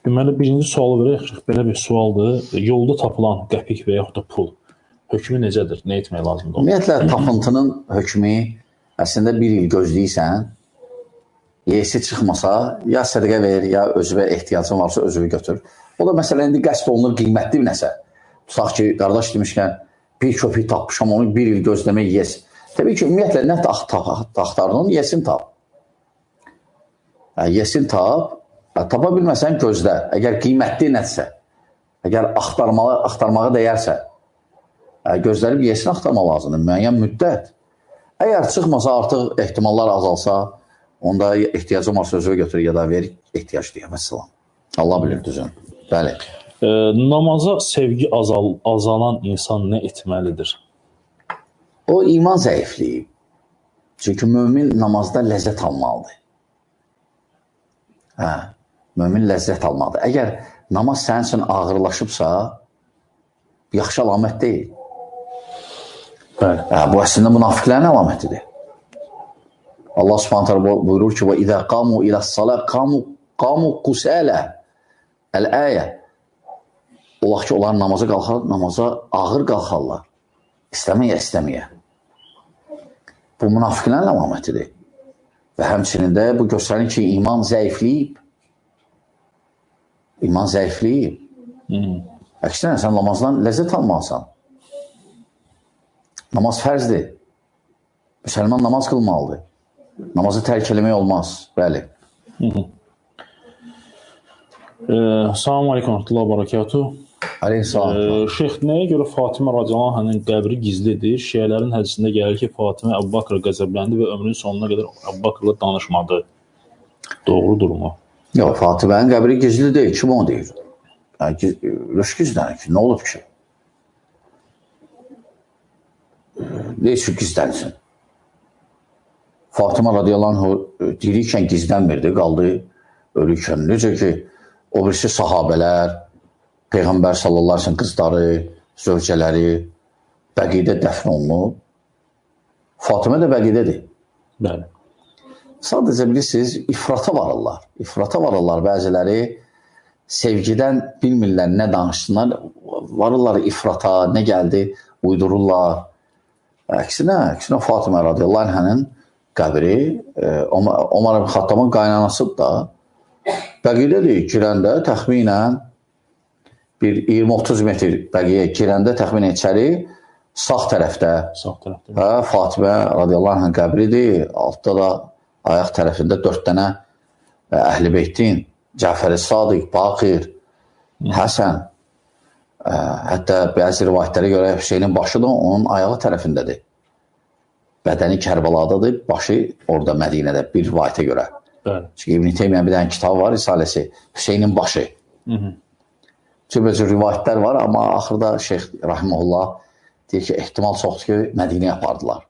Deməli, birinci sualı verək, belə bir sualdır. Yolda tapılan qəpik və yaxud da pul hökmü necədir? Nə etmək lazımdır? Ümumiyyətlə, tapıntının hökmü əslində bir il gözləyirsən, yeyisi çıxmasa, ya sədəqə ver, ya özünə ehtiyacın varsa özünü götür. O da məsələn, indi qəsd olunur qiymətli bir nəsə. Tutaq ki, qardaş demişkən, bir köpük tapmışam, onu bir il gözləmək yes. Təbii ki, ümumiyyətlə, nə axtardın, yesin tap. Yesin tap, tapa bilməsən gözlə. Əgər qiymətli nədirsə, əgər axtarmağa dəyərsə, gözləyib yesin axtarma lazımdır, müəyyən müddət. Əgər çıxmasa, artıq ehtimallar azalsa, onda ehtiyacım varsa özünü götür, ya da ver, ehtiyac deyə. Məsələn. Allah bilir düzün. Bəli. Namaza sevgi azalan insan nə etməlidir? O, iman zəifliyib. Çünki mümin namazda ləzzət almalıdır. Mümin ləzzət almalıdır. Əgər namaz sənin üçün ağırlaşıbsa, yaxşı əlamət deyil. Bu əslində münafiqlərin əlamətidir. Allah subhanətə buyurur ki, وَإِذَا قَامُوا إِلَى الصَّلَاةِ قَامُوا قُسَالًا Əl-əyə. Olar ki, onlar namaza qalxar, namaza ağır qalxarlar. İstəməyə. Bu münafiqlərin əlamətidir. Və həmçinin də bu göstərir ki, iman zəifliyib. İman zəifliyib. Əksinə, sən namazdan ləzzət almalısan. Namaz fərzdir. Müsəlman namaz qılmalıdır. Namazı tərk eləmək olmaz. Bəli. Salam aleykum, rahmetullah, barakatuh. Aleyhissalam. Şeyx, nəyə görə Fatimə radiyallahu anh'ın qəbri gizlidir? Şiələrin hədisində gəlir ki, Fatimə Əbu Bakır'a qəzəbləndi və ömrünün sonuna qədər Əbu Bakır'la danışmadı. Doğrudurmu? Yox, Fatimənin qəbri gizli deyil. Kim onu deyir? Rüş gizlənir ki, nə olub ki? Ne üçün gizlənsin? Fatimə radiyallahu anh dirikən gizlənmirdi, qaldı ölükən. Necə ki, o birisi sahabələr, Peyğəmbər sallallahu aleyhi ve sellem qızları, zövcələri bəqidə dəfn olunub. Fatimə də bəqidədir. Bəli. Sadəcə bilirsiniz, ifrata varırlar. İfrata varırlar bəziləri. Sevgidən bilmirlər, nə danışsınlar. Varırlar ifrata, nə gəldi, uydururlar. Əksinə Fatimə radiyallahu anh'ın qəbri Omar ibn Xattabın qaynanasıdır da. Bəqidədir, girəndə təxminən bir 20-30 metr bəqiyə girəndə təxminən içəri sağ tərəfdə Fatimə radiyallahu anh'ın qəbridir. Altda da ayaq tərəfində 4 dənə Əhl-i Beytin, Cəfər-i Sadiq, Baqir, Həsən, hətta bəzi rivayətlərə görə Hüseynin başı da onun ayağı tərəfindədir. Bədəni Kərbəladadır, başı orada Mədinədə bir rivayətə görə. Çünki İbn-i Teymiyyə bir dənə kitabı var, risaləsi, Hüseynin başı. Cürbəcür rivayətlər var, amma axırda Şeyx Rahimullah deyir ki, ehtimal çoxdur ki, Mədinəyə apardılar.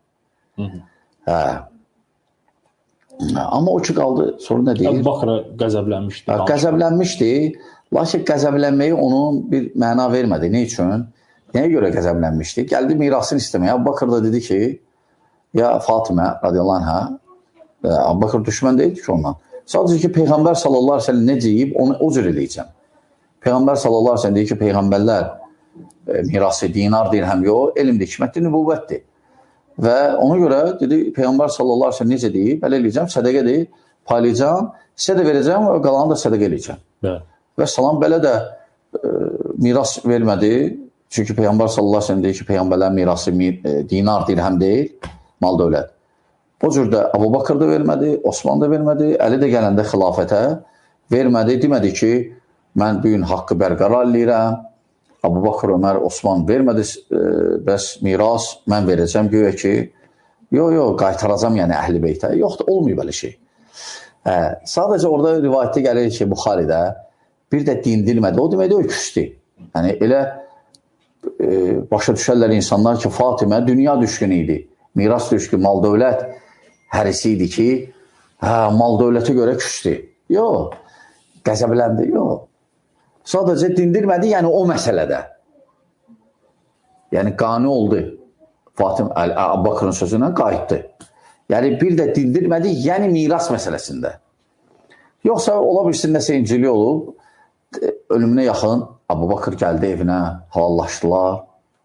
Amma o ki qaldı, sonra nə deyir? Əbu Bakır'a qəzəblənmişdi. Qəzəblənmişdi, lakin qəzəblənməyi onun bir məna vermədi. Ne üçün? Nəyə görə qəzəblənmişdi? Gəldi mirasını istəməyə. Əbu Bakır da dedi ki, ya Fatimə radiyallahu anh'a, Əbu Bakır düşmən deyildi ki ondan. Sadəcə ki, Peyğəmbər sallallahu aleyhi ve sellem nə deyib, onu o cür eləyəcəm. Peyğəmbər sallallahu aleyhi ve sellem deyir ki, Peyğəmbərlər mirası dinar, dirhəm yox, elmdir, hikmətdir, nübüvvətdir. Və ona görə dedi, Peyğəmbər sallallahu aleyhi ve sellem necə deyib, belə eləyəcəm, sədəqədir, paylayacam, sizə də verəcəm və qalanı da sədəqə eləyəcəm. Və salam belə də miras vermədi, çünki Peyğəmbər sallallahu aleyhi ve sellem deyir ki, Peyğəmbərlər mirası dinar, dirhəm deyil, mal dövlət. O cürdə Əbu Bakır da vermədi, Osman da vermədi, Əli də gələndə xilafətə vermədi, demədi ki, mən bu gün haqqı bərqərar eləyirəm, Əbu Bakır, Ömər, Osman vermədi, bəs miras mən verəcəm, göyə ki, yox, qaytaracam yəni Əhl-i Beytə. Yoxdur, olmuyor belə şey. Sadəcə orada rivayətdə gəlir ki, Buxaridə bir də dindirmədi. O deməkdə o küstü. Yəni, elə başa düşərlər insanlar ki, Fatimə dünya düşkünü idi. Miras düşkü, mal dövlət hərisi idi ki, mal dövlətə görə küstü. Yox, qəzəbləndi, yox. Sadəcə dindirmədi, yəni o məsələdə. Yəni, qani oldu. Fatimə, Əbu Bakırın sözündən qayıtdı. Yəni, bir də dindirmədi, yəni miras məsələsində. Yoxsa ola bilsin nəsə incili olub, ölümünə yaxın Əbu Bakır gəldi evinə, halallaşdılar.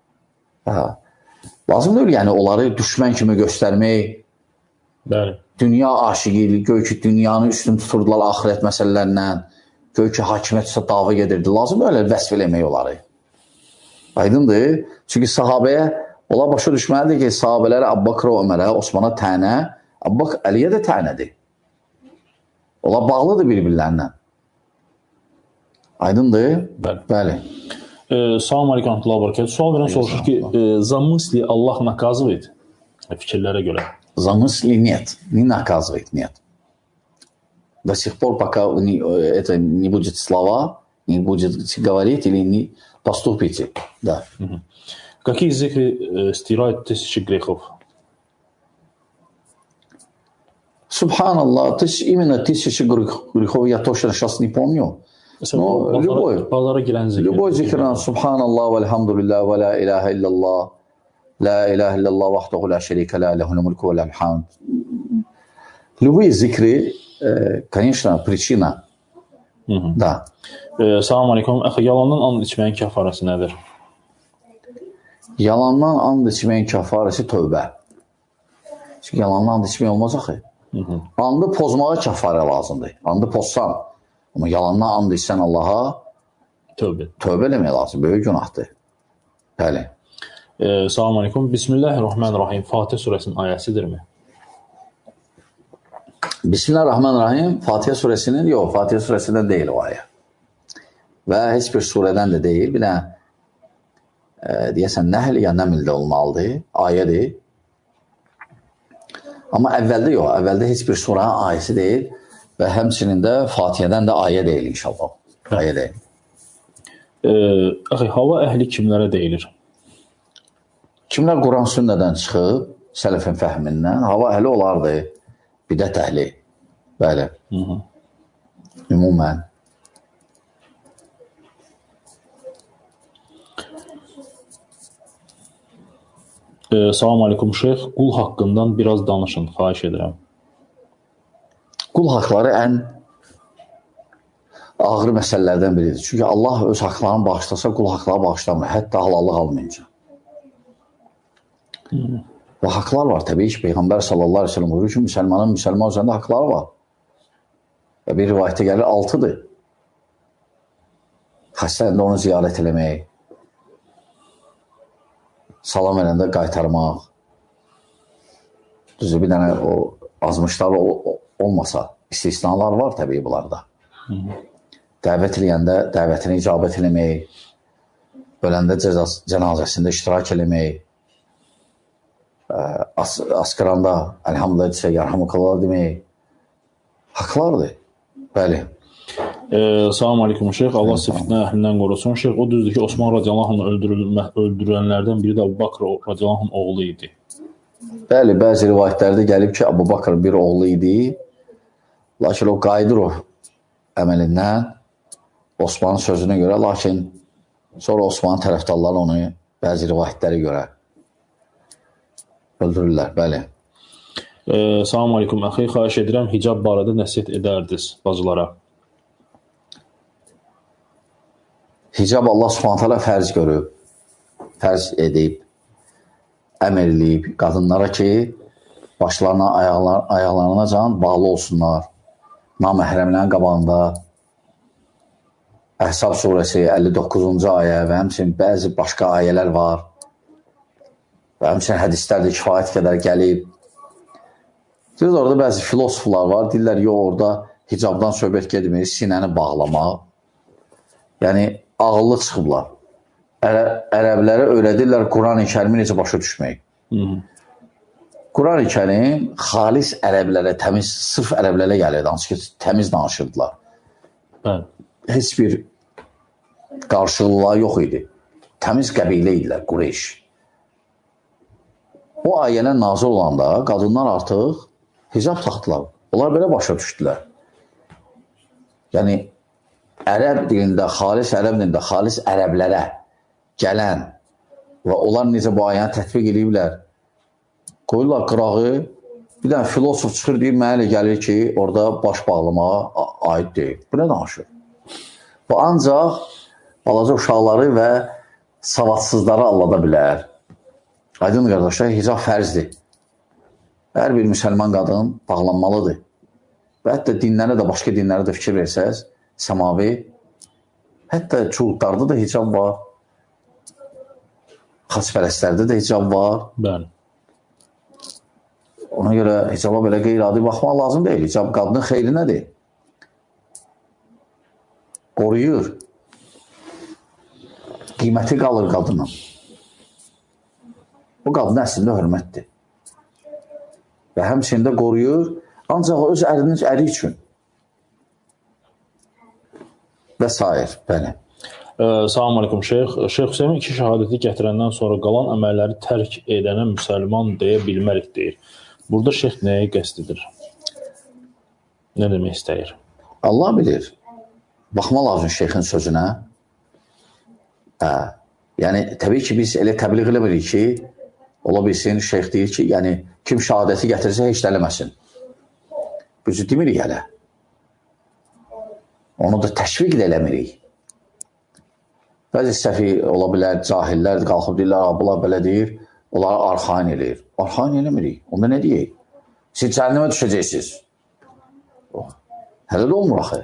Lazım deyil, yəni onları düşmən kimi göstərmək. Bəli. Dünya aşiqi, göy ki, dünyanı üstün tuturdular axirət məsələlərindən, göy ki, hakimiyyət üstə dava gedirdi. Lazım öyle vəsf eləmək onları. Aydındır. Çünki sahabəyə, onlar başa düşməlidir ki, sahabələri Əbu Bakır, Ömərə, Osmana tənə, Əbu Bakır Əliyə də tənədir. Onlar bağlıdır bir-birlərindən. Aydındır? Bəli. Salam aleykum, Abdullah Barakət. Sual verən soruşur ki, zamısli Allah naказывает fikirlərə görə. Замысли нет, не наказывает, нет. До сих пор, пока это не будет слова, не будет говорить или не поступите. Да. Какие зикры стирают тысячи грехов? Субханаллах, именно тысячи грехов я точно сейчас не помню. Но любой зикр, Субханаллах, вальхамдулиллах, ва ла иляха илляллах. لا إله إلا الله وحده لا شريك له له الملك وله الحمد. Любые зикры, конечно, причина. Да. Salam aleykum. Əxi, yalandan and içməyin kəfarəsi nədir? Yalandan and içməyin kəfarəsi tövbə. Çünki yalandan and içmək olmaz axı. Andı pozmağa kəfarə lazımdır. Andı pozsan. Amma yalandan and içsən Allaha tövbə eləmək lazım. Böyük günahdır. Bəli. Salam aleykum. Bismillahirrahmanirrahim. Fatih surəsinin ayəsidirmi? Bismillahirrahmanirrahim. Fatihə surəsinin, yox, Fatihə surəsindən deyil o ayə. Və heç bir surədən də deyil. Bir də deyəsən Nəhl ya Nəmldə olmalıdır. Ayədir. Amma əvvəldə yox. Əvvəldə heç bir surənin ayəsi deyil. Və həmçinin də Fatihədən də ayə deyil inşallah. Ayə deyil. Əxi, hava əhli kimlərə deyilir? Kimlər Quran sünnədən çıxıb, sələfin fəhmindən, hava əhli olardı, bidət əhli. Bəli. Ümumən. Salam aleykum şeyx. Qul haqqından biraz danışın, xahiş edirəm. Qul haqları ən ağır məsələlərdən biridir. Çünki Allah öz haqlarını bağışlasa, qul haqları bağışlamır. Hətta halallıq almayınca. Və haqlar var təbii ki, Peyğəmbər sallallahu aleyhi ve sellem buyurur ki, müsəlmanın müsəlman üzərində haqları var. Və bir rivayətdə gəlir 6-dır. Xəstəndə onu ziyarət eləmək, salam verəndə qaytarmaq, düzdür, bir dənə o azmışlar olmasa, istisnalar var təbii bunlarda. Dəvət eləyəndə dəvətini icabət eləmək, öləndə cənazəsində iştirak eləmək, askıranda elhamdülillah desə, yarhamukallah demək haqlardır. Bəli. Salam aleykum şeyx. Allah fitnə əhlindən qorusun. Şeyx, o düzdür ki, Osman radiyallahu anh öldürülənlərdən biri də Əbu Bakr radiyallahu anh oğlu idi. Bəli, bəzi rivayətlərdə gəlib ki, Əbu Bakr bir oğlu idi. Lakin o qayıdır o əməlindən Osmanın sözünə görə. Lakin sonra Osmanın tərəfdarları onu bəzi rivayətlərə görə öldürürlər, bəli. Salam aleykum, əxi, xahiş edirəm, hicab barədə nəsiyyət edərdiniz bacılara. Hicab Allah subhanət hələ fərz görüb, fərz edib, əmr eləyib qadınlara ki, başlarına, ayaqlarına can bağlı olsunlar. Naməhrəmlərin qabağında Əhzab surəsi 59-cu ayə və həmçinin bəzi başqa ayələr var. Və həmçinin hədislər də kifayət qədər gəlib. Deyir, orada bəzi filosoflar var, deyirlər, yox, orada hicabdan söhbət gedmir, sinəni bağlamaq. Yəni, ağıllı çıxıblar. Ərəblərə öyrədirlər Quran-ı Kərimi necə başa düşmək. Quran-ı Kərim xalis ərəblərə, təmiz, sırf ərəblərə gəlirdi, hansı ki, təmiz danışırdılar. Heç bir qarşılıqları yox idi. Təmiz qəbilə idilər, Qureyş. O ayələr nazil olanda qadınlar artıq hicab taxdılar. Onlar belə başa düşdülər. Yəni, ərəb dilində, xalis ərəb dilində, xalis ərəblərə gələn və onlar necə bu ayəni tətbiq ediblər, qoyurlar qırağı, bir dənə filosof çıxır, deyir, mənə elə gəlir ki, orada baş bağlamağa aid deyil. Bu nə danışır? Bu ancaq balaca uşaqları və savadsızları allada bilər. Aydın qardaşlar, hicab fərzdir. Hər bir müsəlman qadın bağlanmalıdır. Və hətta dinlərə də, başqa dinlərə də fikir versəz, səmavi, hətta çuğutlarda da hicab var, xaçpərəstlərdə də hicab var. Bəli. Ona görə hicaba belə qeyri-adi baxmaq lazım deyil. Hicab qadının xeyrinədir. Qoruyur. Qiyməti qalır qadının. O qadın əslində hörmətdir. Və həmçində qoruyur, ancaq öz ərinin əri üçün. Və s. Bəli. Salam aleykum Şeyx. Şeyx Hüseyin 2 şəhadəti gətirəndən sonra qalan əməlləri tərk edənə müsəlman deyə bilmərik deyir. Burada şeyx nəyə qəsd edir? Nə demək istəyir? Allah bilir. Baxma lazım şeyxin sözünə. Yəni, təbii ki, biz elə təbliğ eləmirik ki, ola bilsin, şeyx deyir ki, yəni, kim şəhadəti gətirsə, heç də eləməsin. Biz demirik hələ. Onu da təşviq də eləmirik. Bəzi səfi ola bilər, cahillər qalxıb deyirlər, bunlar belə deyir, onları arxain eləyir. Arxain eləmirik. Onda nə deyək? Siz cəhənnəmə düşəcəksiniz. Hələ də olmur axı.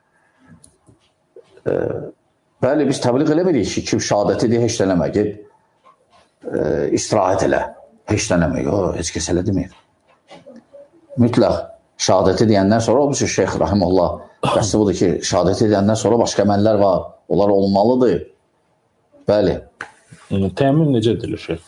Bəli, biz təbliğ eləmirik ki, kim şəhadəti deyir, heç də eləmə, ged, istirahət elə, heç də eləmə, heç kəs elə demir. Mütləq şəhadəti deyəndən sonra, o Şeyx Rahimullah, qəsdi budur ki, şəhadəti deyəndən sonra başqa əməllər var, onlar olmalıdır. Bəli. Təmin necə edilir Şeyx?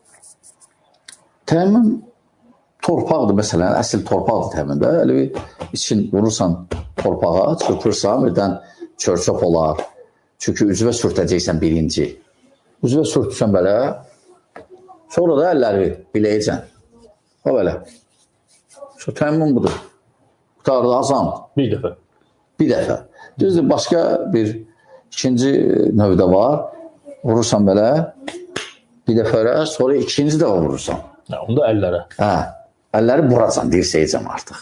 Təmin torpaqdır, məsələn, əsl torpaqdır təmində. Elə bir için vurursan torpağa, çırpırsan, birdən çör-çöp olar. Çünki üzvə sürtəcəksən birinci. Üzvə sürtürsən belə, sonra da əlləri biləyəcəksən. O belə. Təmin budur. Qutardı, azam. Bir dəfə. Bir dəfə. Düzdür, başqa bir ikinci növdə var. Vurursan belə, bir dəfə, sonra ikinci dəfə vurursan. Onda əllərə. Əlləri buracan, dirsəyəcəm artıq.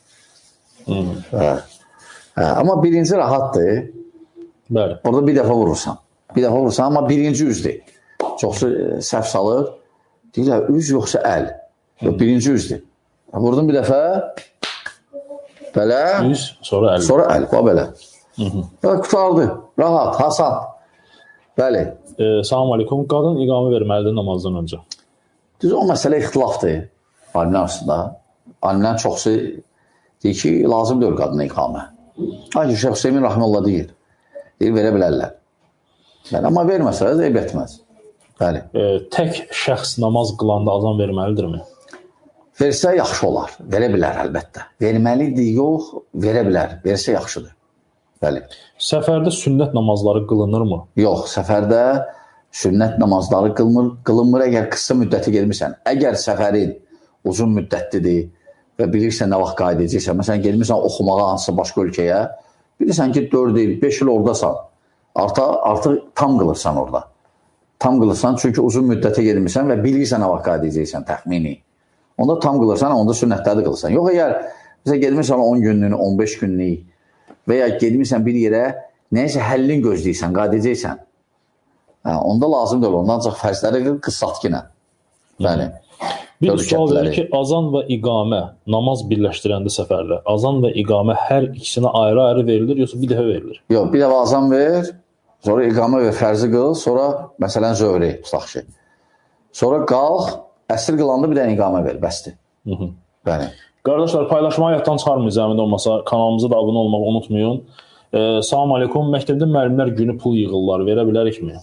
Amma birinci rahatdır. Bəli. Orada bir dəfə vurursan. Bir dəfə vurursan, amma birinci üzdür. Çoxsu səhv salır. Deyirlər, üz yoxsa əl. Birinci üzdür. Vurdun bir dəfə, belə. Üz, sonra əl. Sonra əl, belə. Qutardı, rahat, hasan. Bəli. Salam aleykum. Qadın iqamə verməlidir namazdan öncə. Düz o məsələ ixtilafdır alimlər arasında. Alimlərin çoxsu deyir ki, lazım deyil qadına iqamə. Ancaq Şeyx Hüseyin Rahimullah deyir. Deyir, verə bilərlər. Amma verməsələr də eyb etməz. Bəli. Tək şəxs namaz qılanda azan verməlidirmi? Versə yaxşı olar. Verə bilər əlbəttə. Verməlidir, yox, verə bilər. Versə yaxşıdır. Bəli. Səfərdə sünnət namazları qılınırmı? Yox, səfərdə sünnət namazları qılınmır əgər qısa müddəti gelmirsən. Əgər səfərin uzun müddətlidir və bilirsən nə vaxt qayıt edəcəksən, məsələn, gelmirsən oxumağa hansısa başqa ölkəyə, bilirsən ki, 4 il, 5 il oradasan, artıq tam qılırsan orada. Tam qılırsan, çünki uzun müddətə gelmirsən və bilirsən nə vaxt qayıt edəcəksən, təxmini. Onda tam qılırsan, onda sünnətləri qılırsan. Yox, əgər bizə gelmirsən 10 günlük, 15 günlük və ya gelmirsən bir yerə, nəyəsə həllin gözləyirsən, qayıt edəcəksən. Onda lazım deyil, ondan ancaq fərzləri qıssatkinə. Bəli. Bir sual verir ki, azan və iqamə namaz birləşdirəndə səfərdə, azan və iqamə hər ikisinə ayrı-ayrı verilir, yoxsa bir dəfə verilir? Yox, bir dəfə azan ver, sonra iqamə ver, fərzi qıl, sonra məsələn zövrü, tutaq ki. Sonra qalx, əsr qılanda bir dənə iqamə ver, bəsdir. Bəli. Qardaşlar, paylaşmağı yaddan çıxarmayın, zəmində olmasa, kanalımıza da abunə olmağı unutmayın. Salam aleykum, məktəbdə müəllimlər günü pul yığırlar, verə bilərikmi?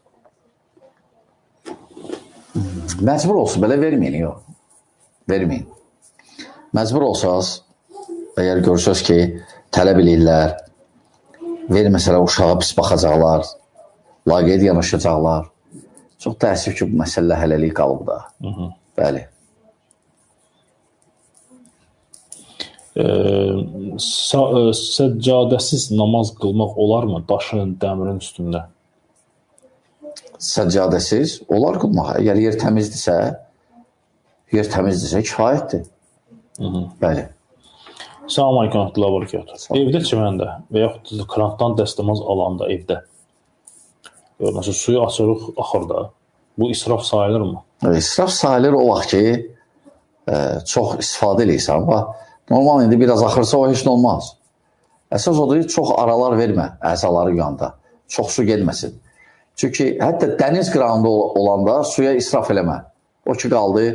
Məcbur olsun, belə verməyin, yox. Verməyin. Məcbur olsaz, əgər görsəz ki, tələb eləyirlər, verməsələr uşağa pis baxacaqlar, laqeyd yanaşacaqlar. Çox təəssüf ki, bu məsələ hələlik qalıb da. Bəli. Səccadəsiz namaz qılmaq olarmı daşın, dəmirin üstündə? Səccadəsiz olar qılmaq. Əgər yer təmizdirsə kifayətdir. Bəli. Salam aleykum, Abdullah Barakatuh. Evdə çiməndə və yaxud krantdan dəstəmaz alanda evdə, məsələn, suyu açırıq axırda, bu israf sayılırmı? İsraf sayılır o vaxt ki, çox istifadə edirsən. Normal indi biraz axırsa o heç nə olmaz. Əsas odur ki, çox aralar vermə əzaları yanda. Çox su gelməsin. Çünki hətta dəniz qırağında olanda suya israf eləmə. O ki, qaldı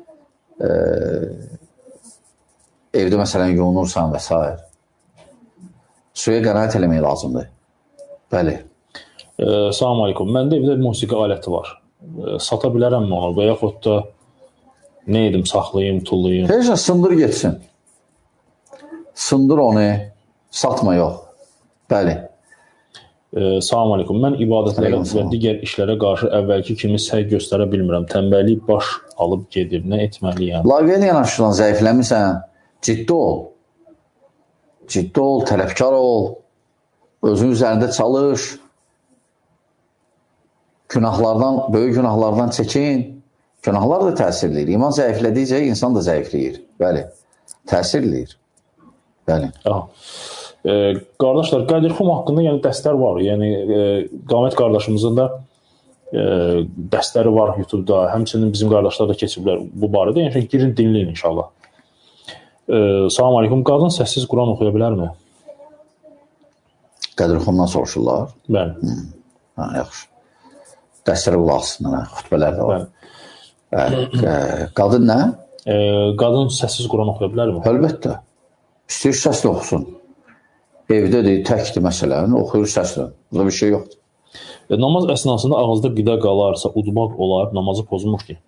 evdə məsələn yuyunursan və s. Suya qənaət eləmək lazımdır. Bəli. Salam aleykum. Məndə evdə musiqi aləti var. Sata bilərəmmi onu və yaxud da nə edim, saxlayayım, tullayayım? Heç nə, sındır getsin. Sındır onu, satma yox. Bəli. Salam aleykum. Mən ibadətlərə və digər işlərə qarşı əvvəlki kimi səy göstərə bilmirəm. Tənbəllik baş alıb gedir. Nə etməliyəm? Laqeyd yanaşılan zəifləmirsən, ciddi ol. Ciddi ol, tələbkar ol. Özün üzərində çalış. Günahlardan, böyük günahlardan çəkin. Günahlar da təsir edir. İman zəiflədikcə insan da zəifləyir. Bəli. Təsir edir. Bəli. Qardaşlar, Qədirxum haqqında yəni dərslər var. Yəni Qamət qardaşımızın da dərsləri var YouTube-da. Həmçinin bizim qardaşlar da keçiblər bu barədə. Yəni girin, dinləyin inşallah. Salam aleykum. Qadın səssiz Quran oxuya bilərmi? Qədirxumdan soruşurlar. Bəli. Yaxşı. Dərslərə qulaq assınlar, xütbələr də var. Qadın nə? Qadın səssiz Quran oxuya bilərmi? Əlbəttə. İstəyir səslə oxusun. Evdədir, təkdir məsələn, oxuyur səslə. Burada bir şey yoxdur. Namaz əsnasında ağızda qida qalarsa, udmaq olar, namazı pozmur ki.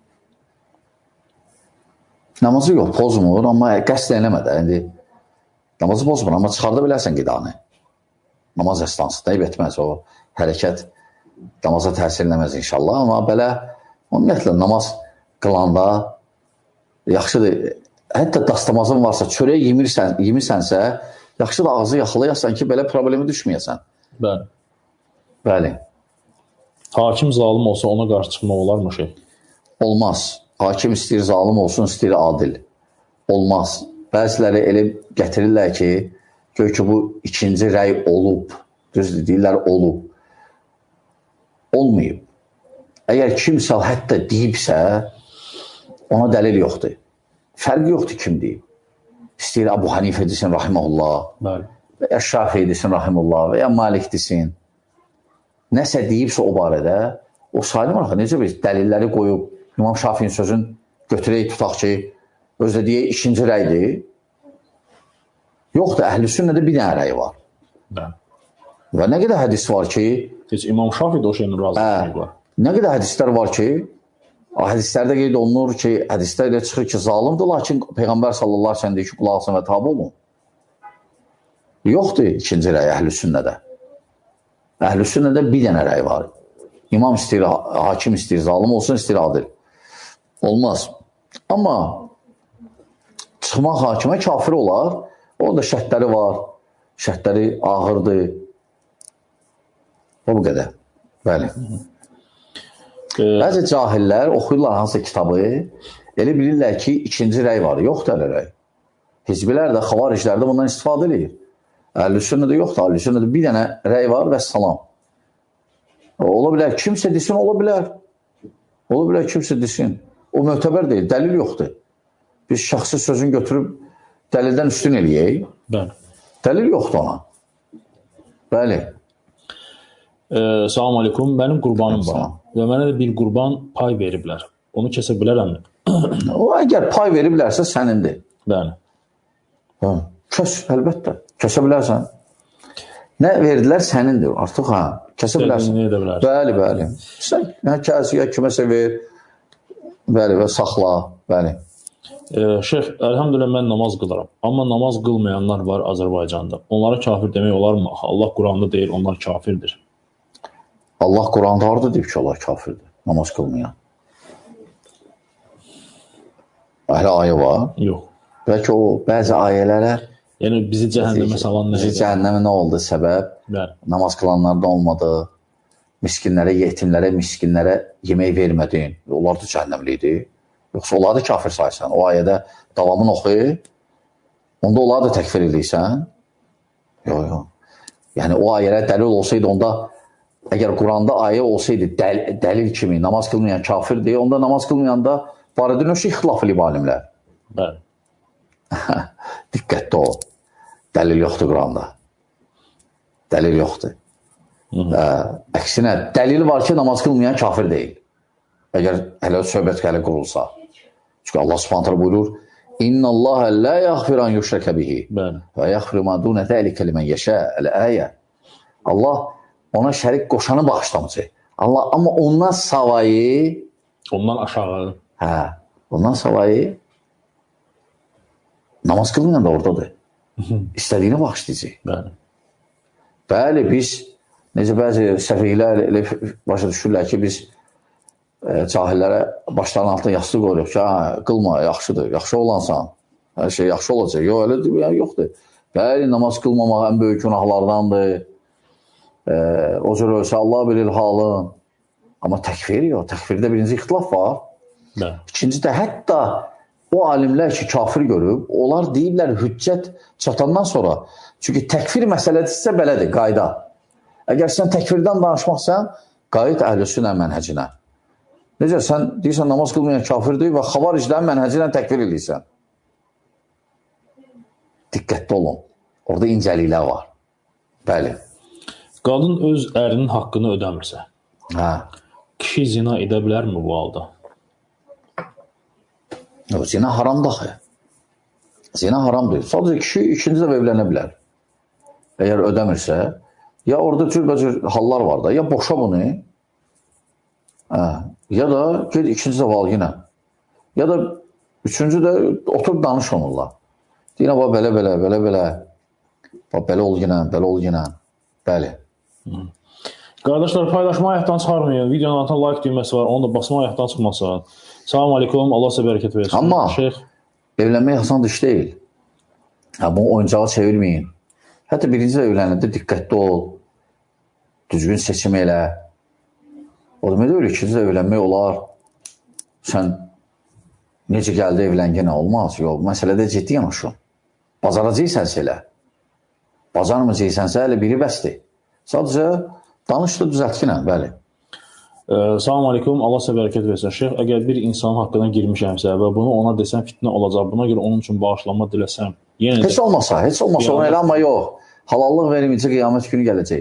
Namazı yox, pozmur, amma qəsd eləmədə. İndi namazı pozmur, amma çıxarda bilərsən qidanı. Namaz əsnasında eyb etməz o hərəkət. Namaza təsir eləməz inşallah, amma belə ümumiyyətlə namaz qılanda yaxşıdır. Hətta dastamazın varsa, çörək yemirsənsə, yaxşıdır ağzı yaxalayasan ki, belə problemi düşməyəsən. Bəli. Bəli. Hakim zalim olsa ona qarşı çıxmaq olarmı şey? Olmaz. Hakim istəyir zalim olsun, istəyir adil. Olmaz. Bəziləri elə gətirirlər ki, gör ki, bu ikinci rəy olub. Düzdür, deyirlər olub. Olmayıb. Əgər kimsə hətta deyibsə, ona dəlil yoxdur. Fərqi yoxdur kim deyib. İstəyir Əbu Hanifə desin, rahiməhullah, və ya Şafi'i desin, rahiməhullah, və ya Malik desin. Nəsə deyibsə o barədə, o salim olarak necə bir dəlilləri qoyub, İmam Şafi'nin sözün götürək, tutaq ki, özdə deyək ikinci rəydir. Yoxdur, əhl-i sünnədə bir dənə rəy var. Və nə qədər hədis var ki, İmam Şafi də o şeyin razı var. Nə qədər hədislər var ki, hədislərdə qeyd olunur ki, hədislər ilə çıxır ki, zalimdir, lakin Peyğəmbər sallallahu aleyhi ve sellem deyir ki, qulaq asın və tabi olun. Yoxdur ikinci rəy əhl-i sünnədə. Əhl-i sünnədə bir dənə rəy var. İmam istəyir, hakim istəyir, zalim olsun, istəyir adil. Olmaz. Amma çıxmaq hakimə kafir olar. Orada şərtləri var. Şərtləri ağırdır. O bu qədər. Bəli. Bəzi cahillər oxuyurlar hansı kitabı, elə bilirlər ki, ikinci rəy var. Yoxdur elə rəy. Hizbilər də, xavariclər də bundan istifadə edir. Əhl-i sünnədə yoxdur. Əhl-i sünnədə bir dənə rəy var və salam. Ola bilər, kimsə desin, ola bilər. Ola bilər, kimsə desin. O möhtəbər deyil, dəlil yoxdur. Biz şəxsi sözün götürüb dəlildən üstün eləyək. Bəli. Dəlil yoxdur ona. Bəli. Salam aleykum, mənim qurbanım var və mənə də bir qurban pay veriblər. Onu kəsə bilərəmmi? O, əgər pay veriblərsə sənindir. Bəli. Kəs, əlbəttə. Kəsə bilərsən. Nə verdilər sənindir. Artıq kəsə bilərsən. Bəli, bəli. Sən kəs, ya kiməsə ver. Bəli, və saxla. Bəli. Şeyx, əlhamdülillah mən namaz qılaram. Amma namaz qılmayanlar var Azərbaycanda. Onlara kafir demək olarmı? Allah Quranda deyir, onlar kafirdir. Allah Quranda harada deyib ki, onlar kafirdir, namaz qılmayan. Əhli ayə var? Yox. Bəlkə o bəzi ayələrə yəni bizi cəhənnəmə salan nə? Bizi cəhənnəmə nə oldu səbəb? Bəli. Namaz qılanlarda olmadı. Miskinlərə, yetimlərə, miskinlərə yemək vermədin. Onlar da cəhənnəmli idi. Yoxsa onları da kafir saysan. O ayədə davamını oxuyur. onda onları da təkfir edirsən? Yox, yox. Yəni, o ayələr dəlil olsaydı, onda əgər Quranda ayə olsaydı dəlil kimi namaz qılmayan kafirdir, onda namaz qılmayanda var edir nöşü ixtilaf eləyib alimlər. Bəli. Diqqətli ol. Dəlil yoxdur Quranda. Dəlil yoxdur. Əksinə, dəlil var ki, namaz qılmayan kafir deyil. Əgər hələ söhbət hələ qurulsa. Çünki Allah subhanətlə buyurur, İnna Allah la yaghfiru an yushraka bihi və yaghfiru ma dun zalika limen yasha. Əl-ayə. Allah ona şərik qoşanı bağışlamayacaq. Allah amma ondan savayı, ondan aşağı. Ondan savayı namaz qılmayan da oradadır. İstədiyini bağışlayacaq. Bəli. Bəli, biz necə bəzi səfihlər elə başa düşürlər ki, biz cahillərə başlarının altına yastıq qoyuruq ki, qılma, yaxşıdır, yaxşı olansan, hər şey yaxşı olacaq. Yox, elə yoxdur. Bəli, namaz qılmamaq ən böyük günahlardandır. O cür ölsə Allah bilir halın. Amma təkfir yox, təkfirdə birinci ixtilaf var. İkinci də hətta o alimlər ki, kafir görüb, onlar deyiblər hüccət çatandan sonra. Çünki təkfir məsələdirsə belədir, qayda. Əgər sən təkfirdən danışmaqsan, qayıt əhl-i-sünnə mənhəcinə. Necə, sən deyirsən, namaz qılmayan kafirdir və xavariclərin mənhəcinə təkfir edirsən. Diqqətli olun. Orada incəliklər var. Bəli. Qadın öz ərinin haqqını ödəmirsə, kişi zina edə bilərmi bu halda? Zina haramdır. Zina haramdır. Sadəcə kişi ikinci də evlənə bilər. Əgər ödəmirsə, ya orada cürbəcür hallar var da, ya boşa bunu, ya da ged ikinci də valginə, ya da üçüncü də oturub danış onunla. Deyinə, belə, belə ol yenə, bəli. Qardaşlar, paylaşma ayaqdan çıxarmayın. Videonun altına like düyməsi var, onu da basma ayaqdan çıxması var. Salam aleykum, Allah sizə bərəkət versin. Amma evlənmək asan iş deyil. Bunu oyuncağa çevirməyin. Hətta birinci də evlənəndə diqqətli ol, düzgün seçim elə. O demək deyil, ikinci də evlənmək olar. Sən necə gəldi evlənginə olmaz. Yox, məsələdə ciddi yanaşın. Bacaracaqsənsə elə. Bacarmayacaqsənsə elə biri bəsdir. Sadəcə danış da düzəltkinə, bəli. Salam aleykum, Allah sizə bərəkət versin. Şeyx, əgər bir insanın haqqına girmişəmsə və bunu ona desəm fitnə olacaq, buna görə onun üçün bağışlanma diləsəm, heç olmasa, onu elə amma yox. Halallıq verimcə qiyamət günü gələcək.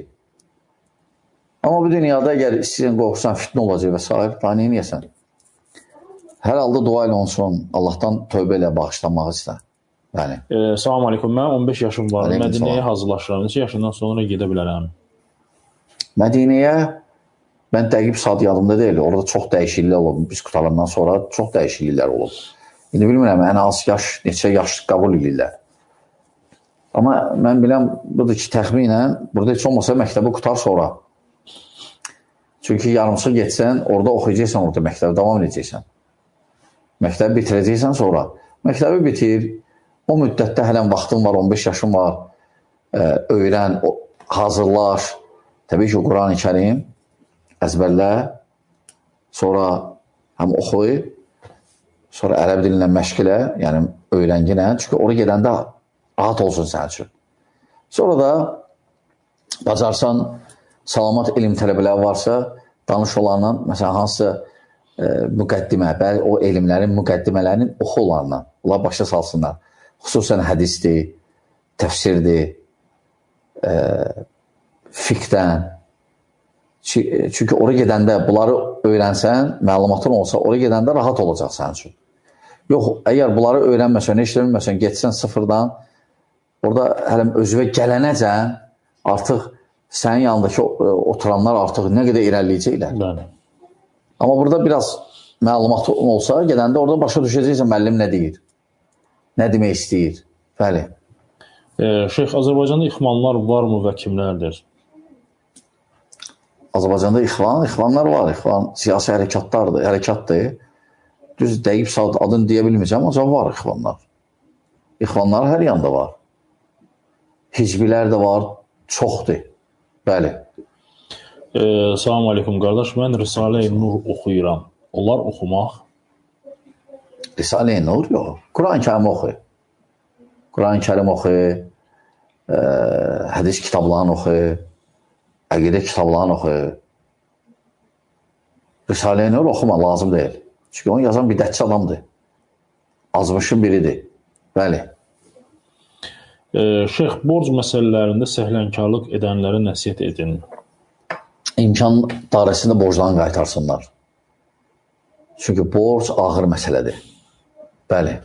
Amma bu dünyada əgər istəyən qorxusan, fitnə olacaq və s. daha neyəsən? Hər halda dua ilə olsun, Allahdan tövbə ilə bağışlanmaq istər. Bəli. Salam aleykum, mən 15 yaşım var, Mədinəyə hazırlaşıram. Neçə yaşından sonra gedə bilərəm? Mədinəyə mən dəqiq saat yadımda deyil. Orada çox dəyişikliklər olub. Biz qutalandan sonra çox dəyişikliklər olub. İndi bilmirəm, ən az yaş, neçə yaş qəbul edirlər. Amma mən biləm, budur ki, təxminən, burada heç olmasa məktəbi qutar sonra. Çünki yarımsı getsən, orada oxuyacaqsan, orada məktəbi davam edəcəksən. Məktəbi bitirəcəksən sonra. Məktəbi bitir, o müddətdə hələn vaxtın var, 15 yaşın var, öyrən, hazırlaş. Təbii ki, Quran-ı Kərim əzbərlə, sonra həm oxuy, sonra ərəb dilindən məşq elə, yəni öyrənginə, çünki oraya gedəndə rahat olsun sənin üçün. Sonra da bacarsan, salamat elm tələbələri varsa, danış olanla, məsələn, hansısa müqəddimə, o elmlərin müqəddimələrinin oxu olanla, onlar başa salsınlar. Xüsusən hədisdir, təfsirdir, fiqdən. Çünki oraya gedəndə bunları öyrənsən, məlumatın olsa, oraya gedəndə rahat olacaq sənin üçün. Yox, əgər bunları öyrənməsən, işləmirməsən, getsən sıfırdan, orada hələm özüvə gələnəcən artıq sənin yanındakı oturanlar artıq nə qədər irəliləyəcəklər. Amma burada biraz məlumatın olsa, gedəndə orada başa düşəcəksən müəllim nə deyir, nə demək istəyir. Bəli. Şeyx, Azərbaycanda ixvanlar varmı və kimlərdir? Azərbaycanda ixvanlar var. İxvan siyasi hərəkatdır. Düz dəqiq saat adını deyə bilməyəcəm, ancaq var ixvanlar. İxvanlar hər yanda var. Hicbilər də var, çoxdur. Bəli. Salam aleykum, qardaş. Mən Risalə-i Nur oxuyuram. Onlar oxumaq? Risalə-i Nur yox. Quran-ı Kərim oxuy. Quran-ı Kərim oxu, hədis kitablarını oxu, əqidə kitablarını oxu. Risalə-i Nur oxuma, lazım deyil. Çünki onu yazan bidətçi adamdır. Azmışın biridir. Bəli. Şeyx, borc məsələlərində səhlənkarlıq edənlərə nəsihət edin. İmkan dairəsində borclarını qaytarsınlar. Çünki borc ağır məsələdir. Bəli.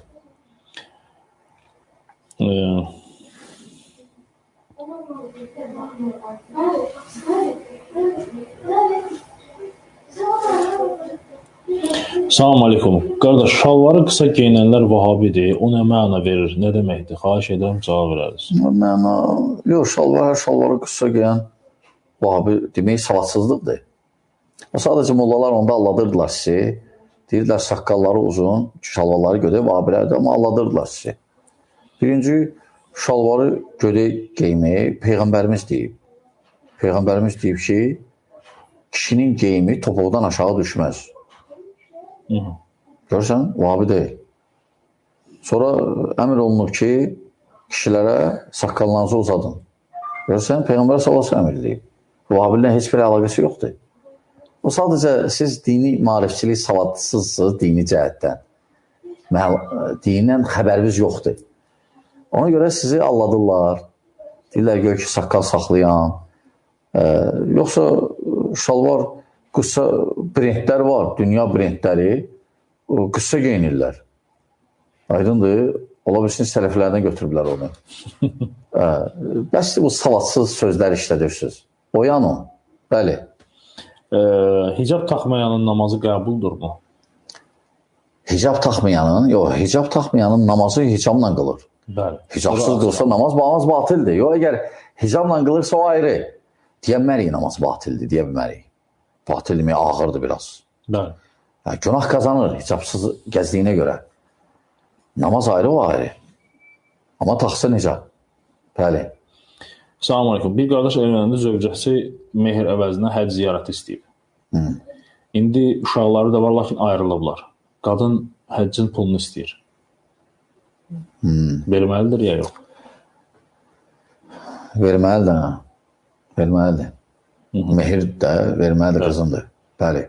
Salam aleykum. Qardaş, şalvarı qısa geyinənlər vahabidir. O nə məna verir? Nə deməkdir? Xahiş edirəm, cavab verərsiniz. Yox, şalvarı qısa geyən vahabi demək savadsızlıqdır. O sadəcə mollalar onda alladırdılar sizi. Deyirdilər, saqqalları uzun, şalvarları gödək vahabilərdir, amma alladırdılar sizi. Birinci, şalvarı gödək geyməyi Peyğəmbərimiz deyib. Peyğəmbərimiz deyib ki, kişinin geyimi topuqdan aşağı düşməz. Görürsən, vahabi deyil. Sonra əmr olunur ki, kişilərə saqqallarınızı uzadın. Görürsən, Peyğəmbər sallallahu əmr deyib. Vahabilə heç bir əlaqəsi yoxdur. O sadəcə siz dini maarifçilik savadsızsınız dini cəhətdən. Dinindən xəbəriniz yoxdur. Ona görə sizi alladırlar. Deyirlər, gör ki, saqqal saxlayan. Yoxsa şalvar, qısa brendlər var, dünya brendləri. Qısa geyinirlər. Aydındır, ola bilsin sələflərdən götürüblər onu. Bəs bu savadsız sözlər işlədirsiniz. Oyanın, bəli. Hicab taxmayanın namazı qəbuldurmu? Hicab taxmayanın, yox, hicab taxmayanın namazı hicabla qılır. Bəli. Hicabsız qılsa namaz batildir. Yox, əgər hicabla qılırsa o ayrı. Deyəmərik namaz batildir, deyə bilmərik. Batil demək ağırdır biraz. Bəli. Günah qazanır hicabsız gəzdiyinə görə. Namaz ayrı, o ayrı. Amma taxsa necə? Bəli. Salam aleykum. Bir qardaş evləndə zövcəsi mehr əvəzinə həcc ziyarəti istəyib. İndi uşaqları da var, lakin ayrılıblar. Qadın həccin pulunu istəyir. Verməlidir ya yox? Verməlidir. Verməlidir. Mehir də verməlidir qızındır. Bəli.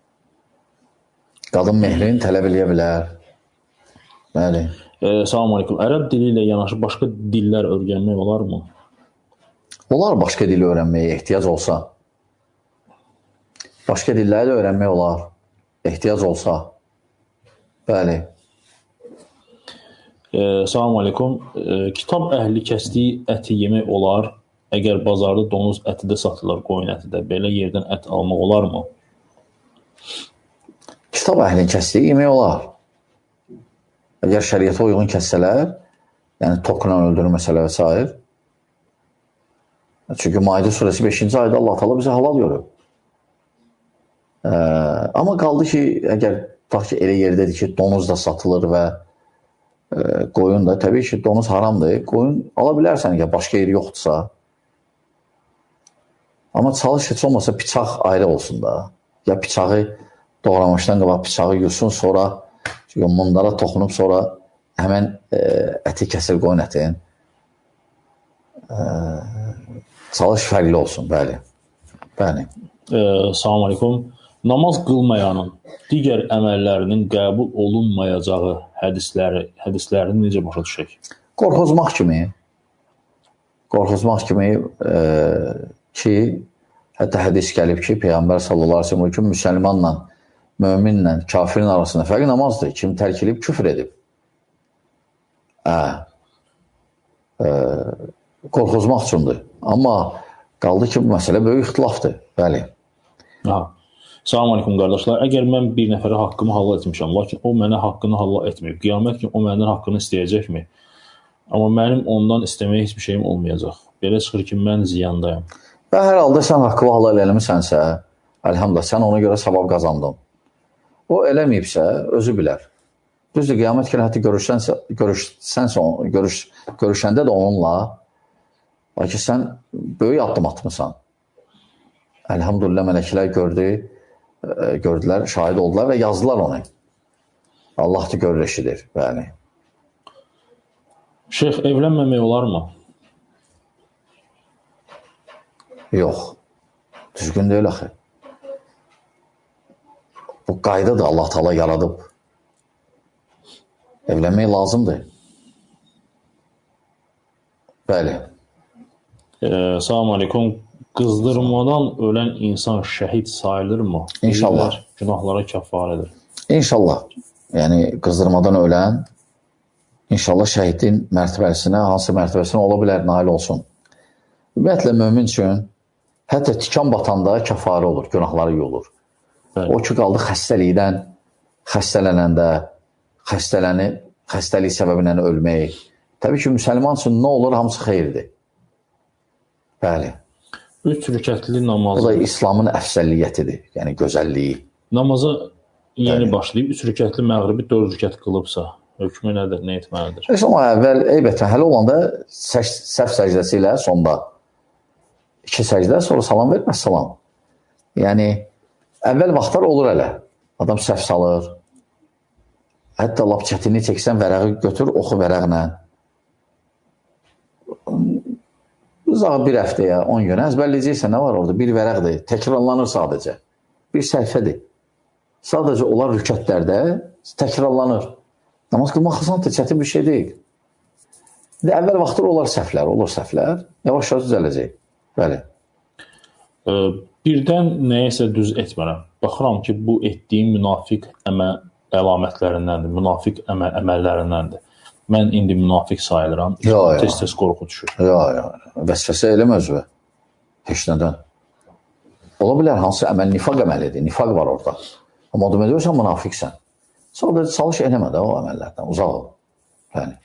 Qadın mehrini tələb eləyə bilər. Bəli. Salam aleykum. Ərəb dili ilə yanaşı başqa dillər öyrənmək olarmı? Olar başqa dili öyrənməyə ehtiyac olsa. Başqa dilləri də öyrənmək olar. Ehtiyac olsa. Bəli. Salam aleykum. Kitab əhli kəsdiyi əti yemək olar. Əgər bazarda donuz əti də satılır, qoyun əti də. Belə yerdən ət almaq olarmı? Kitab əhlinin kəsdiyi yemək olar. Əgər şəriətə uyğun kəssələr, yəni toqla öldürülməsələr və s. Çünki Maidə surəsi 5-ci ayda Allah Teala bizə halal görüb. Amma qaldı ki, əgər tutaq ki, elə yerdədir ki, donuz da satılır və qoyun da, təbii ki, donuz haramdır. Qoyun ala bilərsən, ya başqa yeri yoxdursa. Amma çalış heç olmasa bıçaq ayrı olsun da. Ya bıçağı doğramışdan qabaq bıçağı yusun, sonra mundara toxunub, sonra həmən əti kəsir qoyun ətin. Çalış fərqli olsun, bəli. Bəli. Salam aleykum. Namaz qılmayanın digər əməllərinin qəbul olunmayacağı hədislərini necə başa düşək? Qorxuzmaq kimi ki, hətta hədis gəlib ki, Peyğəmbər sallallahu aleyhi ve sellem müsəlmanla, möminlə, kafirin arasında fərqi namazdır. Kim tərk edib, küfr edib. Qorxuzmaq üçündür. Amma qaldı ki, bu məsələ böyük ixtilafdır. Bəli. Salam aleykum qardaşlar. Əgər mən bir nəfərə haqqımı halal etmişəm, lakin o mənə haqqını halal etməyib, qiyamət kimi o məndən haqqını istəyəcəkmi? Amma mənim ondan istəməyə heç bir şeyim olmayacaq. Belə çıxır ki, mən ziyandayım. Və hər halda sən haqqını halal eləmisənsə, əlhamdülillah, sən ona görə savab qazandın. O eləməyibsə, özü bilər. Düzdür, qiyamət kimi hətta görüşəndə də onunla, lakin sən böyük addım atmısan. Əlhamdülillah, mələklər gördülər, şahid oldular və yazdılar onu. Allah da görür, eşidir. Bəli. Şeyx, evlənməmək olarmı? Yox. Düzgün deyil axı. Bu qaydadır, Allah Taala yaradıb. Evlənmək lazımdır. Bəli. Salam aleykum. Qızdırmadan ölən insan şəhid sayılırmı? İnşallah. Günahlara kəffarədir. İnşallah. Yəni qızdırmadan ölən İnşallah şəhidin mərtəbəsinə, hansı mərtəbəsinə ola bilər, nail olsun. Ümumiyyətlə, mömin üçün hətta tikan batanda kəfarə olur, günahları yuyulur. O ki, qaldı xəstəlikdən, xəstələnəndə, xəstəlik səbəbindən ölmək. Təbii ki, müsəlman üçün nə olur, hamısı xeyirdir. Bəli. 3 rükətli namazı. Bu da İslamın əfsəlliyyətidir, yəni gözəlliyi. Namazı yeni başlayıb 3 rükətli məğribi 4 rükət qılıbsa, hökmü nədir, nə etməlidir? Amma əvvəl eybətən hələ olanda səhv səcdəsi ilə sonda 2 səcdə, sonra salam verməz salam. Yəni, əvvəl vaxtlar olur hələ. Adam səhv salır. Hətta lap çətinlik çəksən, vərəqi götür, oxu vərəqlə. Uzağı bir həftəyə, 10 gün əzbərləyəcəksə, nə var orada? Bir vərəqdir, təkrarlanır sadəcə. Bir səhifədir. Sadəcə onlar rükətlərdə təkrarlanır. Namaz qılmaq asandır, çətin bir şey deyil. Əvvəl vaxtlar olur səhvlər, yavaş-yavaş düzələcək. Bəli. Birdən nəyəsə düz etmərəm. Baxıram ki, bu etdiyim münafiq əlamətlərindəndir, münafiq əməllərindəndir. Mən indi münafiq sayılıram. Tez-tez qorxu düşür. Vəsvəsə eləmə özünə. Heç nədən. Ola bilər, hansı əməl nifaq əməlidir. Nifaq var orada. Amma o demək deyirsən, münafiqsən. Sadəcə çalış eləmə də o əməllərdən. Uzaq ol. Yəni.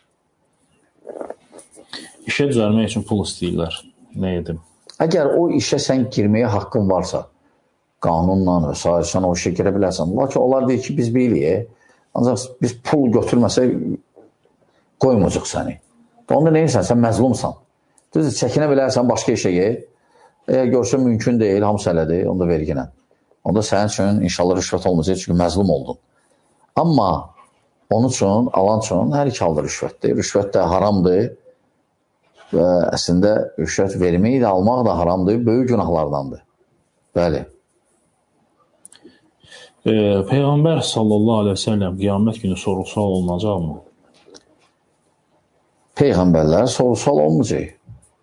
İşə düzəlmək üçün pul istəyirlər. Nə edim? Əgər o işə sən girməyə haqqın varsa, qanunla, sən o işə girə bilərsən. Lakin onlar deyir ki, biz bilirik. Ancaq biz pul götürməsək, qoymayacaq səni. Onda neyirsən? Sən məzlumsan. Düzdür, çəkinə bilərsən, başqa işə gey. Əgər görsən mümkün deyil, hamısı elədir, onda verginə. Onda sənin üçün inşallah rüşvət olmayacaq, çünki məzlum oldun. Amma onun üçün, alan üçün hər iki halda rüşvətdir. Rüşvət də haramdır və əslində rüşvət vermək də, almaq da haramdır, böyük günahlardandır. Bəli. Peyğəmbər sallallahu aleyhi ve sellem qiyamət günü sorğu-sual olunacaqmı? Peyğəmbərlər sorğu-sual olmayacaq.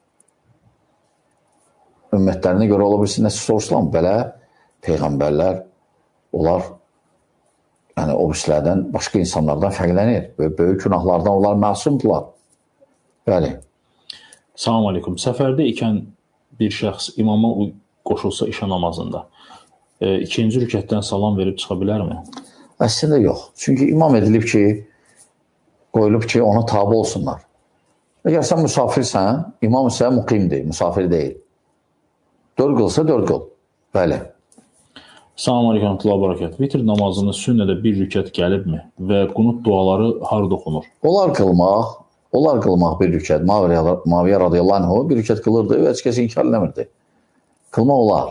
Ümmətlərinə görə ola bilsin, nəsə soruşulan belə Peyğəmbərlər, onlar yəni o birislərdən, başqa insanlardan fərqlənir. Böyük günahlardan onlar məsumdular. Bəli. Salam aleykum. Səfərdə ikən bir şəxs imama qoşulsa işə namazında, ikinci rükətdən salam verib çıxa bilərmi? Əslində yox. Çünki imam edilib ki, qoyulub ki, ona tabi olsunlar. Əgər sən müsafirsən, imam isə muqimdir, müsafir deyil. 4 qılsa 4 qıl. Bəli. Salam aleykum, barakat. Vitr namazının sünnədə bir rükət gəlibmi və qunut duaları harada oxunur? Olar qılmaq bir rükət. Maviyyə radiyallahu anhu bir rükət qılırdı və heç kəs inkar eləmirdi. Qılmaq olar.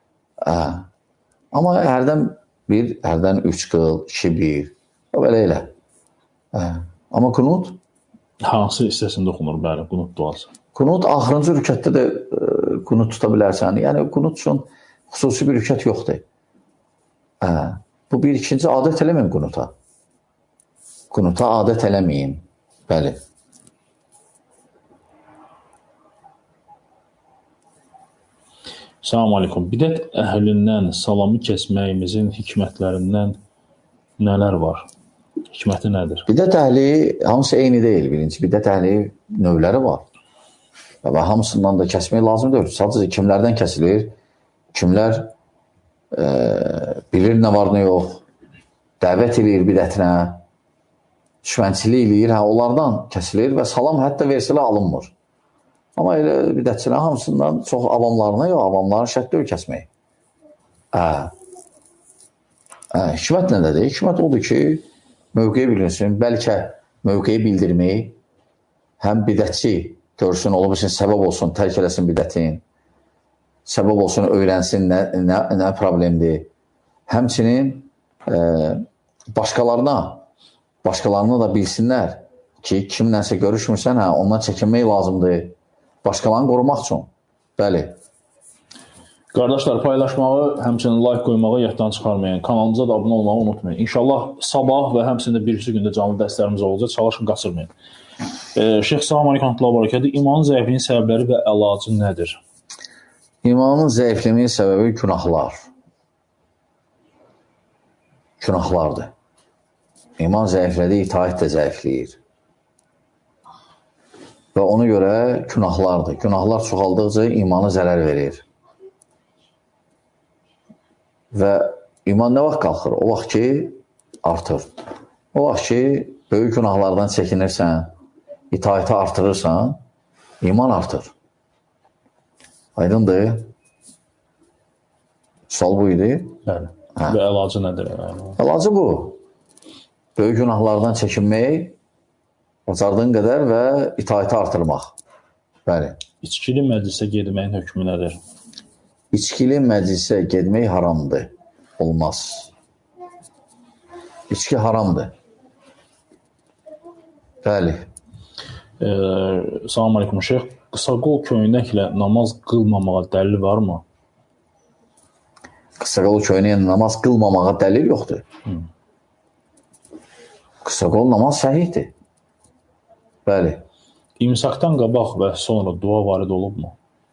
Amma hərdən 1, hərdən 3 qıl, 2, 1. Belə elə. Amma qunut? Hansı hissəsində oxunur, bəli, qunut duası? Qunut axırıncı rükətdə də qunut tuta bilərsən. Yəni, qunut üçün xüsusi bir rükət yoxdur. Bu bir ikinci adət eləməyin qunuta. Qunuta adət eləməyin. Bəli. Salam aleykum. Bidət əhlindən salamı kəsməyimizin hikmətlərindən nələr var? Hikməti nədir? Bidət əhli hamısı eyni deyil. Birinci, bidət əhli növləri var. Və hamısından da kəsmək lazım deyil. Sadəcə kimlərdən kəsilir? Kimlər bilir nə var, nə yox. Dəvət edir bidətinə. Düşmənçilik edir. Onlardan kəsilir və salam hətta versilə alınmır. Amma elə bidətçilər hamısından çox avamlarına yox, avamların şərt deyil kəsmək. Hikmət nədədir? Hikmət odur ki, mövqeyi bilinsin, bəlkə mövqeyi bildirmək, həm bidətçi görsün, ola bilsin, səbəb olsun, tərk eləsin bidətin, səbəb olsun, öyrənsin, nə problemdir. Həmçinin başqalarına da bilsinlər, ki, kimlənsə görüşmürsən, ondan çəkinmək lazımdır. Başqalarını qorumaq üçün. Bəli. Qardaşlar, paylaşmağı, həmçinin like qoymağı yaddan çıxarmayın. Kanalımıza da abunə olmağı unutmayın. İnşallah sabah və həmçinin də birisi gündə canlı dərslərimiz olacaq. Çalışın, qaçırmayın. Şeyx, salam aleykum, barakədir. İmanın zəifliyinin səbəbləri və əlacı nədir? İmanın zəifliyinin səbəbi günahlar. Günahlardır. İman zəiflədir, itaət də zəifləyir. Və ona görə günahlardır. Günahlar çoxaldıqca imanı zərər verir. Və iman nə vaxt qalxır? O vaxt ki, artır. O vaxt ki, böyük günahlardan çəkinirsən, itaəti artırırsan, iman artır. Aydındır. Sual bu idi. Bəli. Və əlacı nədir? Əlacı bu. Böyük günahlardan çəkinmək, bacardığın qədər və itaəti artırmaq. Bəli. İçkili məclisə getməyin hökmü nədir? İçkili məclisə getmək haramdır. Olmaz. İçki haramdır. Bəli. Salam aleykum, şeyx. Qısa qol köynəklə namaz qılmamağa dəlil varmı? Qısa qol köynəklə namaz qılmamağa dəlil yoxdur. Qısa qol namaz səhihdir. Bəli. İmsakdan qabaq və sonra dua varid olubmu?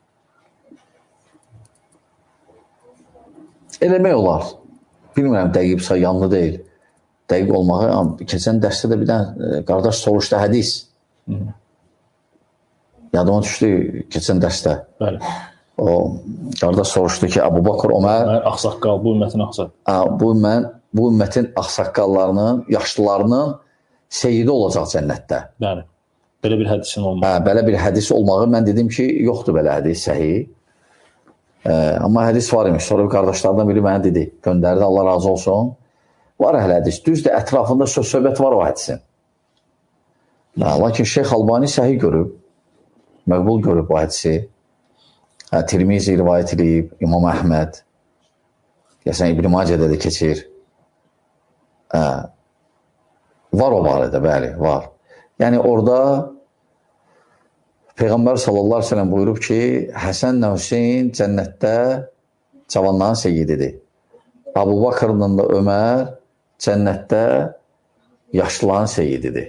Eləmək olar. Bilmirəm, dəqiqsə yanlı deyil. Dəqiq olmağı, keçən dərsdə də bir dənə qardaş soruşdu hədis. Yadıma düşdü keçən dərsdə. Bəli. O qardaş soruşdu ki, Əbu Bakır Ömər ağsaqqal, bu ümmətin ağsaqqal. Bu ümmətin ağsaqqallarının, yaşlılarının seyidi olacaq cənnətdə. Bəli. Belə bir hədisin olmağı. Belə bir hədis olmağı mən dedim ki, yoxdur belə hədis, səhih. Amma hədis var imiş. Sonra qardaşlardan biri mənə dedi, göndərdi, Allah razı olsun. Var əhli hədis. Düzdür, ətrafında söz-söhbət var o hədisin. Lakin Şeyx Albani səhih görüb, məqbul görüb o hədisi. Tirmizi rivayət edib, İmam Əhməd, gəlsən İbn-i Macədə də keçir. Var o barədə, bəli, var. Yəni, orada Peyğəmbər sallallahu aleyhi ve sellem buyurub ki, Həsənlə Hüseyin cənnətdə cavanların seyyididir. Əbu Bakırla da Ömər cənnətdə yaşlıların seyyididir.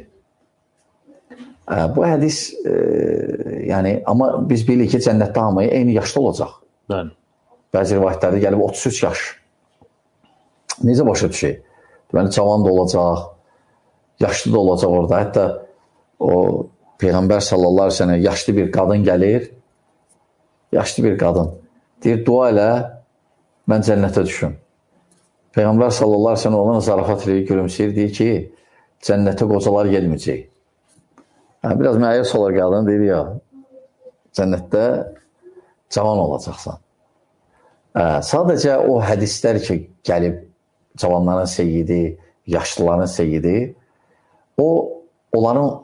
Bu hədis, yəni, amma biz bilirik ki, cənnətdə hamıya eyni yaşlı olacaq. Bəli. Bəzi rivayətlərdə gəlib 33 yaş. Necə başa düşək? Deməli, cavan da olacaq, yaşlı da olacaq orada. Hətta o Peyğəmbər sallallahu aleyhi ve sellem yaşlı bir qadın gəlir, yaşlı bir qadın. Deyir, dua elə, mən cənnətə düşüm. Peyğəmbər sallallahu aleyhi ve sellem ona zarafat ilə gülümsəyir, deyir ki, cənnətə qocalar gelməyəcək. Biraz məyus olar qadın, deyir ya, cənnətdə cavan olacaqsan. Sadəcə o hədislər ki, gəlib cavanların seyyidi, yaşlıların seyyidi, o, onların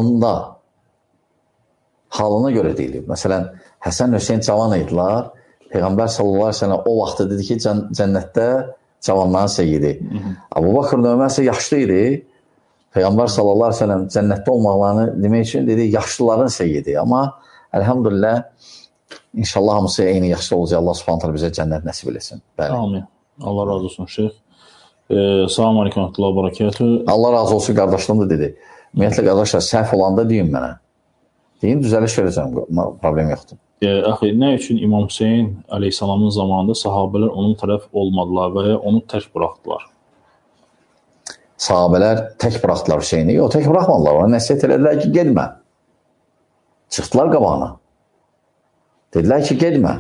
halına görə deyilib. Məsələn, Həsən Hüseyin cavan idilər. Peyğəmbər sallallahu aleyhi ve sellem o vaxtda dedi ki, cənnətdə cavanların seyyidi. Əbu Bakır Ömər isə yaşlı idi. Peyğəmbər sallallahu aleyhi ve sellem cənnətdə olmaqlarını demək üçün dedi, yaşlıların seyyidi. Amma əlhamdülillah, inşallah hamısı eyni yaşlı olacaq. Allah subhanətlə bizə cənnət nəsib eləsin. Amin. Allah razı olsun, şeyx. Salam aleykum, barakatuhu. Allah razı olsun, qardaşlarım da dedi. Ümumiyyətlə, qardaşlar, səhv olanda deyin mənə. Deyin, düzəliş verəcəm, problem yoxdur. Əxi, nə üçün İmam Hüseyin aleyhissalamın zamanında sahabələr onun tərəf olmadılar və ya onu tək buraxdılar? Sahabələr tək buraxdılar Hüseyini. Yox, tək buraxmadılar. Ona nəsiyyət elədilər ki, gedmə. Çıxdılar qabağına. Dedilər ki, gedmə.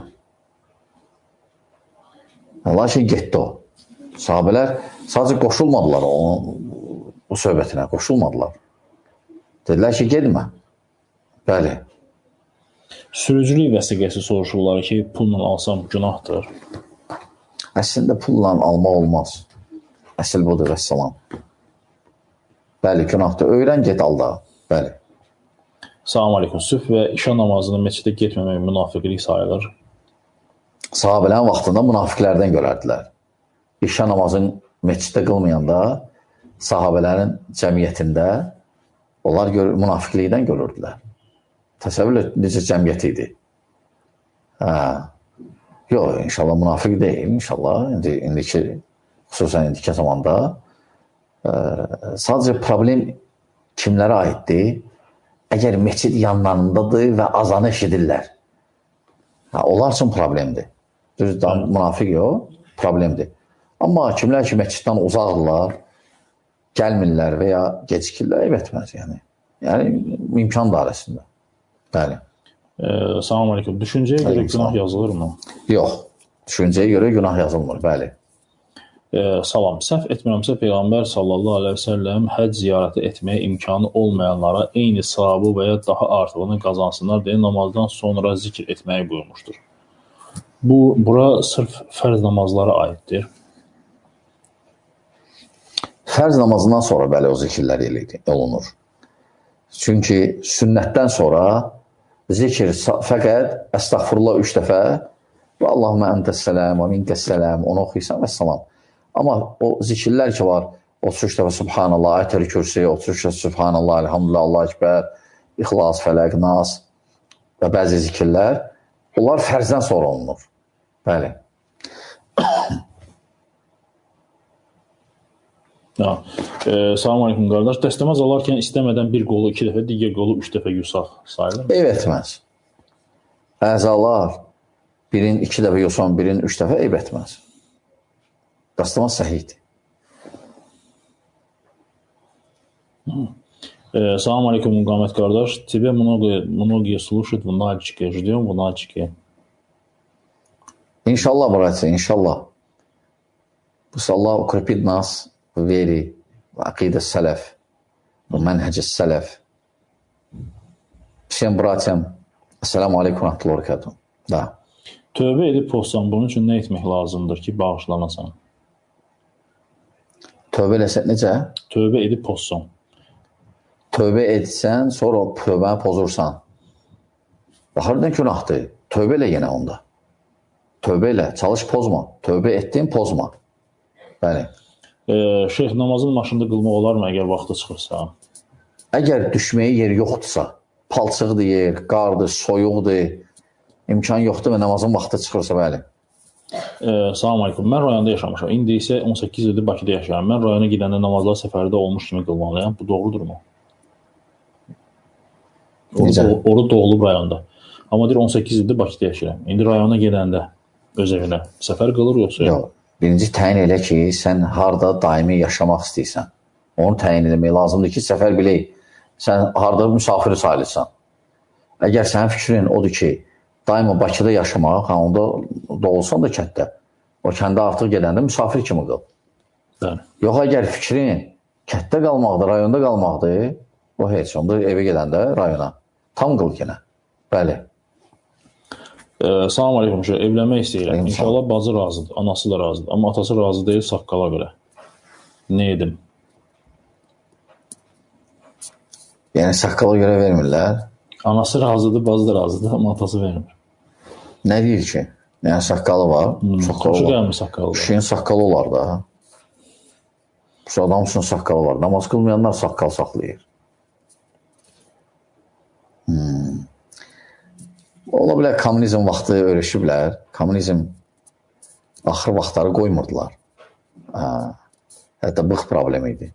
Allah ki, getdi o. Sahabələr sadəcə qoşulmadılar bu söhbətinə, qoşulmadılar. Dedilər ki, gedmə. Bəli. Sürücülük vəsiqəsi soruşurlar ki, pulla alsam günahdır. Əslində pulla almaq olmaz. Əsl budur, vəssalam. Bəli, günahdır. Öyrən, get alda. Bəli. Salam aleykum. Sübh və işə namazını meçidə getməmək münafiqlik sayılır. Sahabələrin vaxtında münafiqlərdən görərdilər. İşə namazını meçiddə qılmayanda sahabələrin cəmiyyətində Onlar münafiqlikdən görürdülər. Təsəvvür et, necə cəmiyyət idi. Yox, inşallah münafiq deyil, inşallah. Xüsusən indiki zamanda sadəcə problem kimlərə aiddir? Əgər meçid yanlarındadır və azanı eşidirlər. Onlar üçün problemdir. Düz, münafiq yox, problemdir. Amma kimlər ki, meçiddən uzaqdırlar, gəlmirlər və ya gecikirlər, etməz yəni. Yəni, imkan dairəsində. Bəli. Salam aleyküm. Düşüncəyə görə günah yazılır mı? Yox. Düşüncəyə görə günah yazılmır, bəli. Salam. Səhv etmirəmsə, Peyğəmbər sallallahu aleyhi və səlləm həcc ziyarəti etməyə imkanı olmayanlara eyni savabı və ya daha artığını qazansınlar deyə namazdan sonra zikr etməyi buyurmuşdur. Bura sırf fərz namazlara aiddir. Fərz namazından sonra bəli o zikirlər olunur. Çünki sünnətdən sonra zikir fəqət əstəğfurullah 3 dəfə və Allahümə əntəs-sələm və minkəs-sələm onu oxuysan və salam. Amma o zikirlər ki var, 33 dəfə Subhanallah, Ayət-əl Kürsi, 33 dəfə Subhanallah, Elhamdülillah, Allah Ekber, İxlas, Fələq, Nas və bəzi zikirlər, onlar fərzdən sonra olunur. Bəli. Salam aleyküm qardaş. Dəstəmaz alarkən istəmədən bir qolu 2 dəfə, digər qolu 3 dəfə yusaq sayılır mı? Eyb etməz. Əzalar birin 2 dəfə yusan, birin 3 dəfə eyb etməz. Dəstəmaz səhiydir. Salam aleyküm Muqamət qardaş. Тебе многие слушают в Нальчике. Ждем в Нальчике. İnşallah, bratцы, иншаллах. Пусть Allah укрепит нас в вере, в акиде салаф, в манхадже салаф. Всем братьям, ассаламу алейкум ва рахматуллахи ва баракатух. Da. Tövbə edib pozsan, bunun üçün nə etmək lazımdır ki, bağışlanasan? Tövbə eləsən necə? Tövbə edib pozsan. Tövbə etsən, sonra tövbəni pozursan. Baxırdan günahdır. Tövbə elə yenə onda. Tövbə elə, çalış pozma. Tövbə etdin, pozma. Bəli. Şeyx, namazın maşında qılmaq olar mı, əgər vaxtı çıxırsa? Əgər düşməyə yer yoxdursa, palçıqdır yer, qardır, soyuqdur, imkan yoxdur və namazın vaxtı çıxırsa, bəli. Salam aleyküm. Mən rayonda yaşamışam. İndi isə 18 ildir Bakıda yaşayıram. Mən rayona gedəndə namazlar səfərdə olmuş kimi qılmalıyam. Bu doğrudurmu? Orada doğulub rayonda. Amma deyir 18 ildir Bakıda yaşayıram. İndi rayona gedəndə öz evinə səfər qılır yoxsa? Yox. Birinci təyin elə ki, sən harada daimi yaşamaq istəyirsən. Onu təyin eləmək lazımdır ki, səfər bilək, sən harada müsafiri sayılırsan. Əgər sənin fikrin odur ki, daima Bakıda yaşamaq, onda doğulsan da kənddə. O kəndə artıq gedəndə müsafir kimi qıl. Bəli. Yox, əgər fikrin kənddə qalmaqdır, rayonda qalmaqdır, o heç, onda evə gedəndə rayona. Tam qıl yenə. Bəli. Salam aleyküm, evlənmək istəyirəm. İnşallah bacı razıdır, anası da razıdır. Amma atası razı deyil saqqala görə. Nə edim? Yəni saqqala görə vermirlər. Anası razıdır, bacı da razıdır, amma atası vermir. Nə deyir ki? Yəni saqqalı var, saqqalı var. Kişinin saqqalı olar da. Şu adam üçün saqqalı var. Namaz qılmayanlar saqqal saxlayır. Ola bilər, kommunizm vaxtı öyrəşiblər. Kommunizm axır vaxtları qoymurdular. Hətta bıq problemi idi.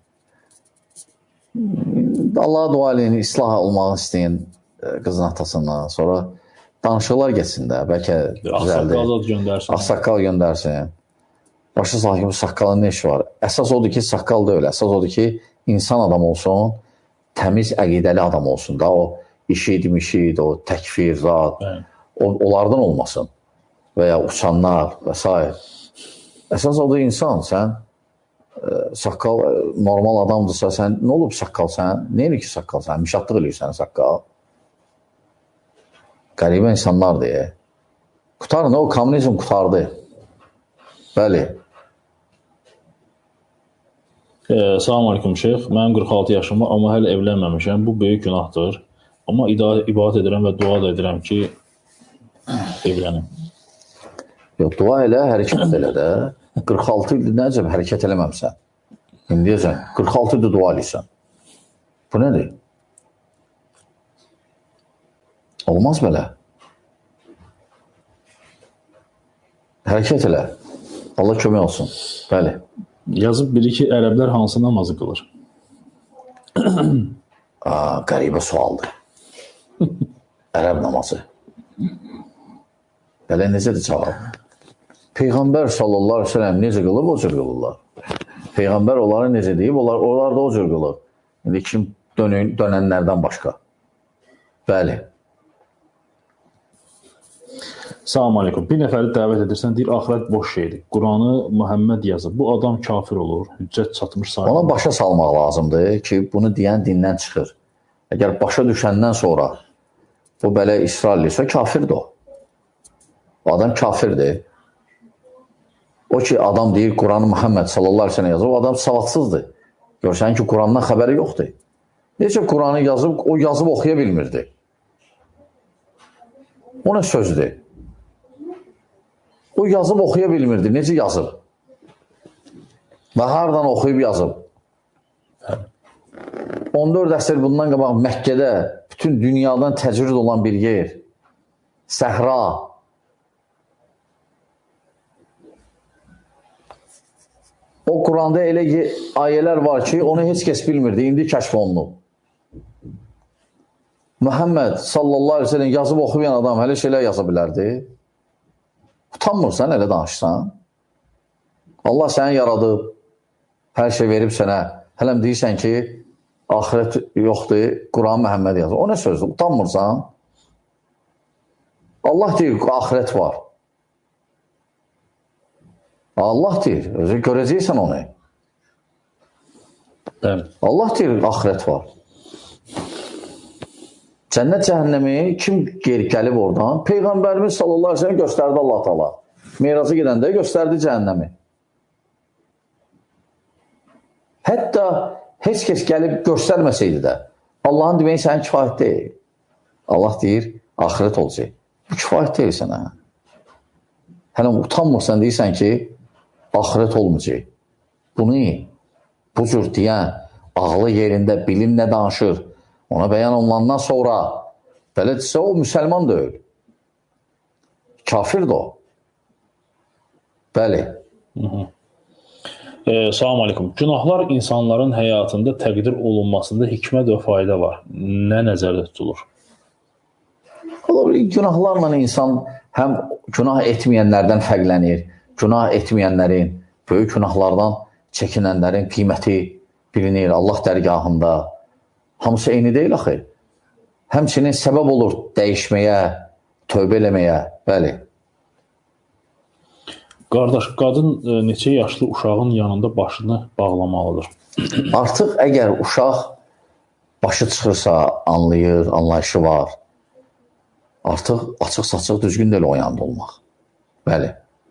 Allaha dua edin, islah olmaq istəyən qızın atasından. Sonra danışıqlar geçsin də. Bəlkə düzəldir. Ağsaqqal göndərsin. Başa sağ ki, bu saqqalın ne işi var? Əsas odur ki, saqqal deyil. Əsas odur ki, insan adam olsun, təmiz, əqidəli adam olsun da. O işid, o təkfir, zat, onlardan olmasın və ya uçanlar və s. Əsas odur insan, sən saqqal normal adamdırsa, sən nə olub saqqal sən? Nə edir ki saqqal sən? Mişatlıq eləyir sənə saqqal. Qəribə insanlar deyə. Qutarın, o kommunizm qutardı. Bəli. Salam aleyküm şeyx. Mənim 46 yaşım var, amma hələ evlənməmişəm. Bu böyük günahdır. Amma ibadət edirəm və dua da edirəm ki, evlənim. Yox, dua elə, hərəkət elə də. 46 ildir nəcəb hərəkət eləməmsən. İndi deyəcəm, 46 ildir dua eləyirsən. Bu nədir? Olmaz belə. Hərəkət elə. Allah kömək olsun. Bəli. Yazıb biri ki, ərəblər hansı namazı qılır? Qəribə sualdır. Ərəb namazı. Belə necədir cavab? Peyğəmbər sallallahu aleyhi ve sellem necə qılıb, o cür qılırlar. Peyğəmbər onlara necə deyib, onlar da o cür qılır. İndi kim dönənlərdən başqa. Bəli. Salam aleykum. Bir nəfəri dəvət edirsən, deyir, axirət boş şeydir. Quranı Muhammed yazıb. Bu adam kafir olur. Hüccət çatmış sayılır. Ona başa salmaq lazımdır ki, bunu deyən dindən çıxır. Əgər başa düşəndən sonra bu belə İsrail isə kafirdir o. O adam kafirdir. O ki, adam deyir, Quranı Muhammed sallallahu aleyhi ve sellem yazıb, o adam savadsızdır. Görsən ki, Qurandan xəbəri yoxdur. Necə Quranı yazıb, o yazıb oxuya bilmirdi. O nə sözdür? O yazıb oxuya bilmirdi. Necə yazıb? Və hardan oxuyub yazıb? 14 əsr bundan qabaq Məkkədə bütün dünyadan təcrid olan bir yer. Səhra. O Quranda elə ayələr var ki, onu heç kəs bilmirdi. İndi kəşf olunub. Muhammed sallallahu aleyhi ve sellem yazıb oxuyan adam hələ şeylər yaza bilərdi. Utanmırsan, elə danışsan. Allah səni yaradıb, hər şey verib sənə. Hələm deyirsən ki, axirət yoxdur, Quran Məhəmməd yazır. O nə sözdür? Utanmırsan. Allah deyir, axirət var. Allah deyir, özü görəcəksən onu. Bəli. Allah deyir, axirət var. Cənnət cəhənnəmi kim geri gəlib oradan? Peyğəmbərimiz sallallahu aleyhi ve sellem göstərdi Allah Taala. Meyraca gedəndə göstərdi cəhənnəmi. Hətta heç kəs gəlib göstərməsəydi də, Allahın deməyi sənin kifayət deyil. Allah deyir, axirət olacaq. Bu kifayət deyil sənə. Hələ utanmırsan, deyirsən ki, axirət olmayacaq. Bunu bu cür deyən, ağlı yerində, bilimlə danışır. Ona bəyan olunandan sonra belə desə, o müsəlman deyil. Kafirdir o. Bəli. Salam aleykum. Günahlar insanların həyatında təqdir olunmasında hikmət və fayda var. Nə nəzərdə tutulur? Günahlarla insan həm günah etməyənlərdən fərqlənir. Günah etməyənlərin, böyük günahlardan çəkinənlərin qiyməti bilinir Allah dərgahında. Hamısı eyni deyil axı. Həmçinin səbəb olur dəyişməyə, tövbə eləməyə. Bəli. Qardaş, qadın neçə yaşlı uşağın yanında başını bağlamalıdır? Artıq əgər uşaq başı çıxırsa, anlayır, anlayışı var. Artıq açıq-saçıq düzgün deyil o yanında olmaq. Bəli.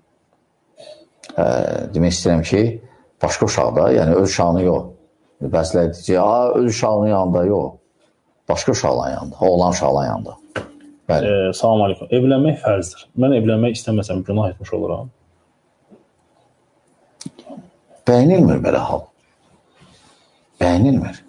Demək istəyirəm ki, başqa uşaqda, yəni öz uşağını yox. Bəziləri deyəcək, öz uşağının yanında yox. Başqa uşaqların yanında, oğlan uşaqların yanında. Bəli. Salam aleykum. Evlənmək fərzdir. Mən evlənmək istəməsəm günah etmiş oluram. Bəyinilmir belə hal. Bəyinilmir.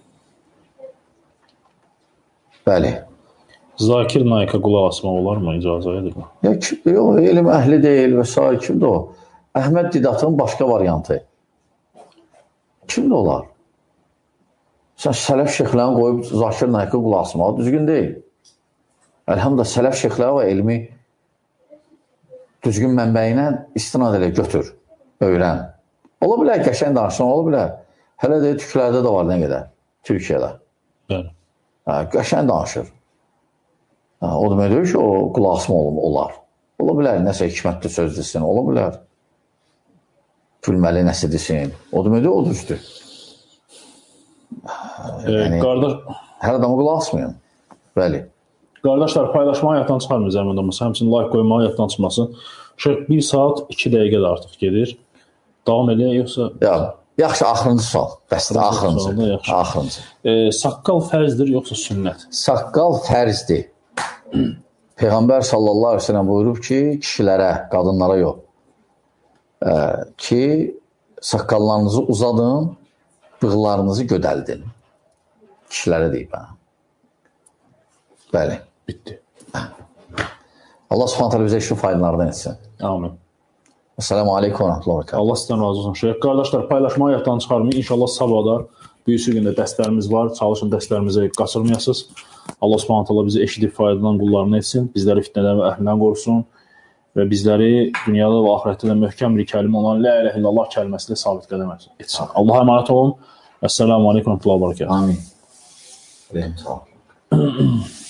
Bəli. Zakir Naikə qulaq asmaq olarmı? İcazə edirmi? Yox, elm əhli deyil və s. Kimdir o? Əhməd Didatın başqa variantı. Kimdir olar? Sən sələf şeyxlərini qoyub Zakir Naikə qulaq asmaq düzgün deyil. Əlhamdülillah, sələf şeyxləri və elmi düzgün mənbəyinə istinad elə götür, öyrən. Ola bilər, qəşəng danışsan, ola bilər. Hələ də tüklərdə də var nə qədər, Türkiyədə. Bəli. Qəşəng danışır. O demək deyir ki, o qulaq asma olar. Ola bilər, nəsə hikmətli söz desin, ola bilər. Gülməli nəsə desin. O demək deyir, o düzdür. Yəni, hər adamı qulaq asmayın. Bəli. Qardaşlar, paylaşmağı yaddan çıxarmıyor zəmin olması, həmçinin like qoymağı yaddan çıxmasın. Şeyh 1 saat 2 dəqiqə də artıq gedir. Davam edək, yoxsa? Yaxşı, axırıncı sual. Bəsdir, axırıncı. Saqqal fərzdir, yoxsa sünnət? Saqqal fərzdir. Peyğəmbər sallallahu aleyhi ve sellem buyurub ki, kişilərə, qadınlara yox. Ki, saqqallarınızı uzadın, bığlarınızı gödəldin. Kişilərə deyib. Bəli. Bitdi. Allah subhanət hələ bizə işin faydalardan etsin. Amin. Esselamu aleykum və rəhmətullah və bərəkatuhu. Allah sizdən razı olsun şeyh. Qardaşlar, paylaşmağı yaddan çıxarmayın. İnşallah sabahda büyüsü gündə dərslərimiz var. Çalışın dərslərimizi qaçırmayasınız. Allah subhanət hələ bizi eşidib faydadan qullarını etsin. Bizləri fitnədən və əhlindən qorusun. Və bizləri dünyada və ahirətdə də möhkəm bir kəlmə olan la ilahe illallah kəlməsilə sabit qədəm etsin. Allaha əmanət olun. Esselamu aleykum və rəhmətullah və bərəkatuhu. Amin.